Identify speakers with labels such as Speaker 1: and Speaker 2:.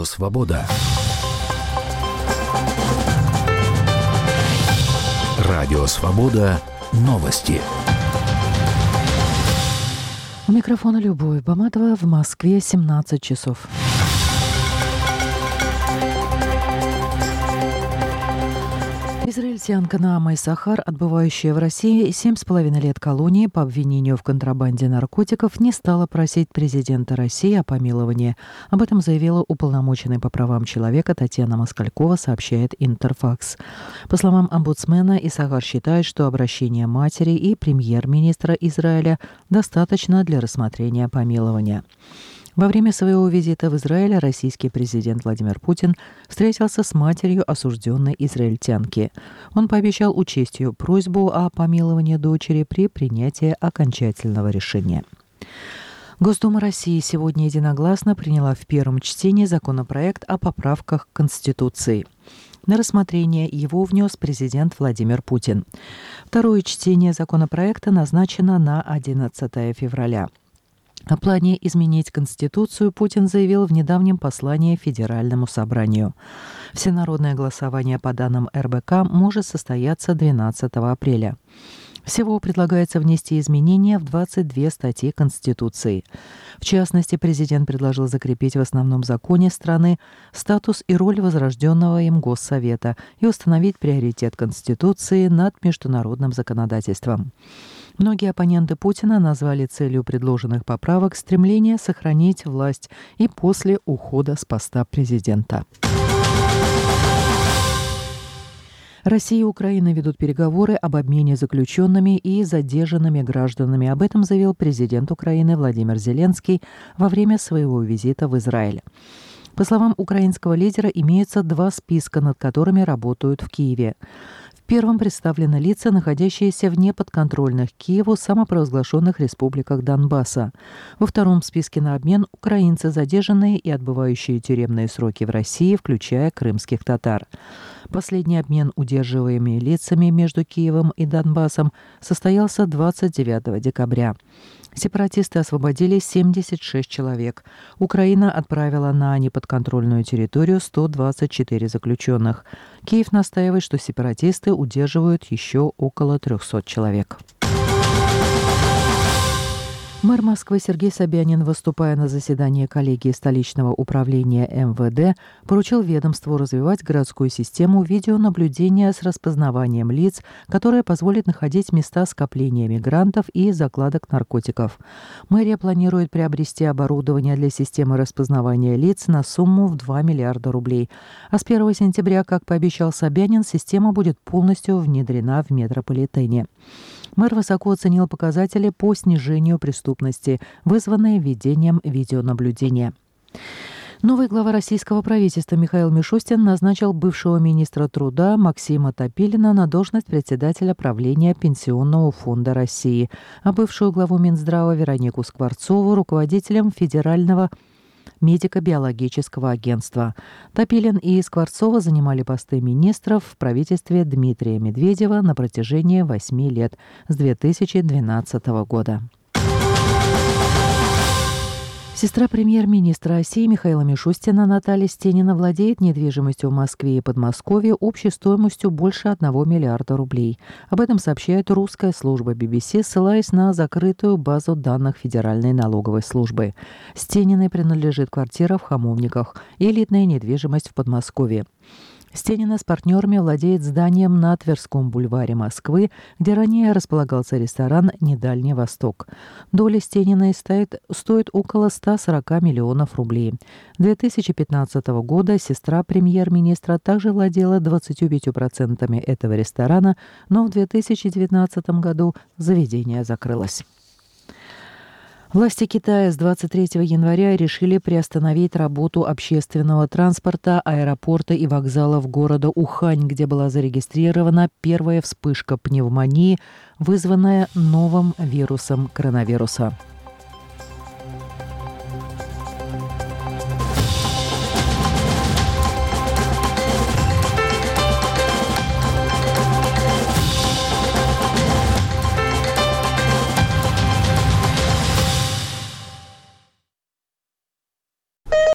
Speaker 1: Свобода». Радио «Свобода». Новости.
Speaker 2: У микрофона Любовь Баматова. В Москве 17 часов. Израильтянка Наама Исахар, отбывающая в России 7,5 лет колонии по обвинению в контрабанде наркотиков, не стала просить президента России о помиловании. Об этом заявила уполномоченный по правам человека Татьяна Москалькова, сообщает Интерфакс. По словам омбудсмена, Исахар считает, что обращение матери и премьер-министра Израиля достаточно для рассмотрения помилования. Во время своего визита в Израиль российский президент Владимир Путин встретился с матерью осужденной израильтянки. Он пообещал учесть ее просьбу о помиловании дочери при принятии окончательного решения. Госдума России сегодня единогласно приняла в первом чтении законопроект о поправках к Конституции. На рассмотрение его внес президент Владимир Путин. Второе чтение законопроекта назначено на 11 февраля. О плане изменить Конституцию Путин заявил в недавнем послании Федеральному собранию. Всенародное голосование по данным РБК может состояться 12 апреля. Всего предлагается внести изменения в 22 статьи Конституции. В частности, президент предложил закрепить в основном законе страны статус и роль возрожденного им Госсовета и установить приоритет Конституции над международным законодательством. Многие оппоненты Путина назвали целью предложенных поправок стремление сохранить власть и после ухода с поста президента. Россия и Украина ведут переговоры об обмене заключенными и задержанными гражданами. Об этом заявил президент Украины Владимир Зеленский во время своего визита в Израиль. По словам украинского лидера, имеются два списка, над которыми работают в Киеве. В первом представлены лица, находящиеся в неподконтрольных Киеву самопровозглашенных республиках Донбасса. Во втором списке на обмен украинцы, задержанные и отбывающие тюремные сроки в России, включая крымских татар. Последний обмен удерживаемыми лицами между Киевом и Донбассом состоялся 29 декабря. Сепаратисты освободили 76 человек. Украина отправила на неподконтрольную территорию 124 заключенных. Киев настаивает, что сепаратисты удерживают еще около 300 человек. Мэр Москвы Сергей Собянин, выступая на заседании коллегии столичного управления МВД, поручил ведомству развивать городскую систему видеонаблюдения с распознаванием лиц, которая позволит находить места скопления мигрантов и закладок наркотиков. Мэрия планирует приобрести оборудование для системы распознавания лиц на сумму в 2 миллиарда рублей. А с 1 сентября, как пообещал Собянин, система будет полностью внедрена в метрополитене. Мэр высоко оценил показатели по снижению преступности, вызванные введением видеонаблюдения. Новый глава российского правительства Михаил Мишустин назначил бывшего министра труда Максима Топилина на должность председателя правления Пенсионного фонда России, а бывшую главу Минздрава Веронику Скворцову руководителем Федерального медико-биологического агентства. Топилин и Скворцова занимали посты министров в правительстве Дмитрия Медведева на протяжении 8 лет с 2012 года. Сестра премьер-министра России Михаила Мишустина Наталья Стенина владеет недвижимостью в Москве и Подмосковье общей стоимостью больше 1 миллиарда рублей. Об этом сообщает русская служба BBC, ссылаясь на закрытую базу данных Федеральной налоговой службы. Стениной принадлежит квартира в Хамовниках и элитная недвижимость в Подмосковье. Стенина с партнерами владеет зданием на Тверском бульваре Москвы, где ранее располагался ресторан «Недальний Восток». Доля Стениной стоит около 140 миллионов рублей. 2015 года сестра премьер-министра также владела 25% этого ресторана, но в 2019 году заведение закрылось. Власти Китая с 23 января решили приостановить работу общественного транспорта, аэропорта и вокзалов города Ухань, где была зарегистрирована первая вспышка пневмонии, вызванная новым вирусом коронавируса.